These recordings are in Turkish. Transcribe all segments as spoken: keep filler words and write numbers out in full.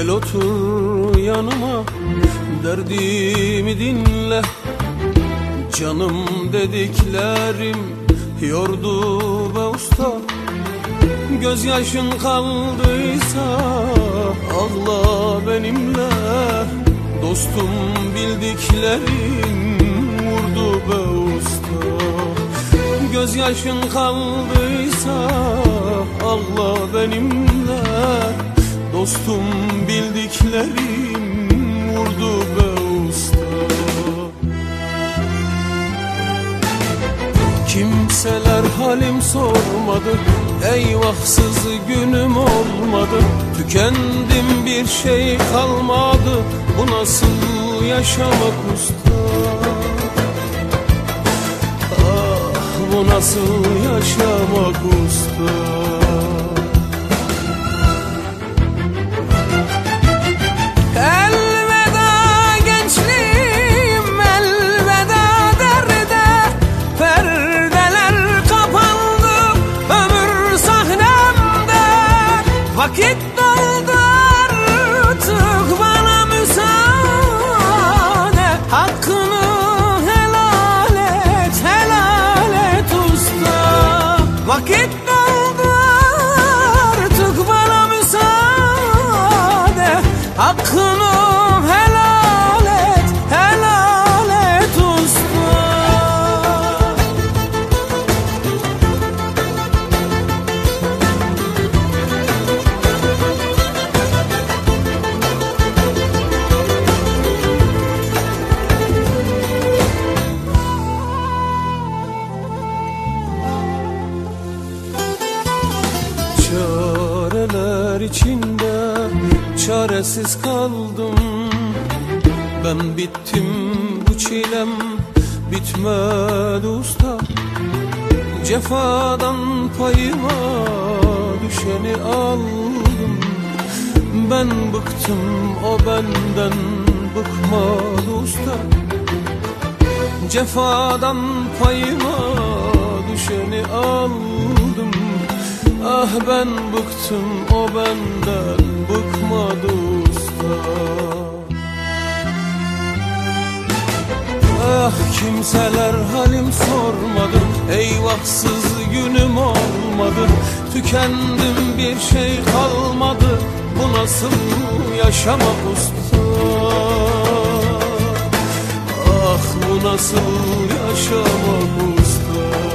Gel otur yanıma, derdimi dinle. Canım dediklerim yordu be usta. Gözyaşın kaldıysa ağla benimle. Dostum bildiklerim vurdu be usta. Gözyaşın kaldıysa ağla benimle. Dostum bildiklerim vurdu be usta. Kimseler halim sormadı, eyvahsız günüm olmadı. Tükendim, bir şey kalmadı, bu nasıl yaşamak usta? Ah, bu nasıl yaşamak usta? Vakit doldu artık, bana müsaade. Hakkını helal et, helal et usta. Vakit doldu artık, bana müsaade. Hakkını helal et, helal et usta. Çareler içinde çaresiz kaldım. Ben bittim, bu çilem bitmedi usta. Cefadan payıma düşeni aldım. Ben bıktım, o benden bıkmadı usta. Cefadan payıma düşeni aldım. Ah ben bıktım, o benden bıkmadı usta. Ah kimseler halim sormadı, eyvahsız günüm olmadı. Tükendim, bir şey kalmadı, bu nasıl yaşamak usta? Ah bu nasıl yaşamak usta?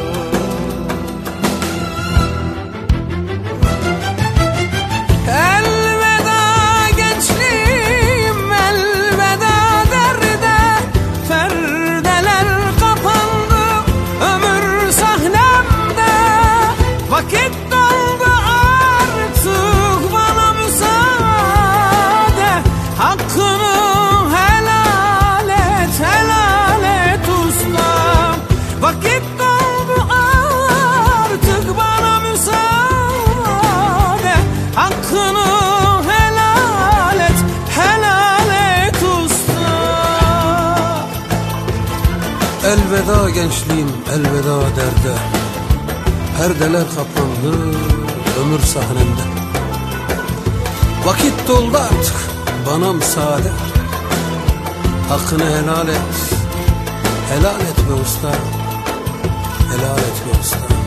Vakit doldu artık, bana müsaade. Hakkını helal et, helal et usta. Vakit doldu artık, bana müsaade. Hakkını helal et, helal et usta. Elveda gençliğim, elveda derde. Perdeler kapandı ömür sahnemde. Vakit doldu artık, bana müsaade. Hakkını helal et, helal et be usta. Helal et be usta.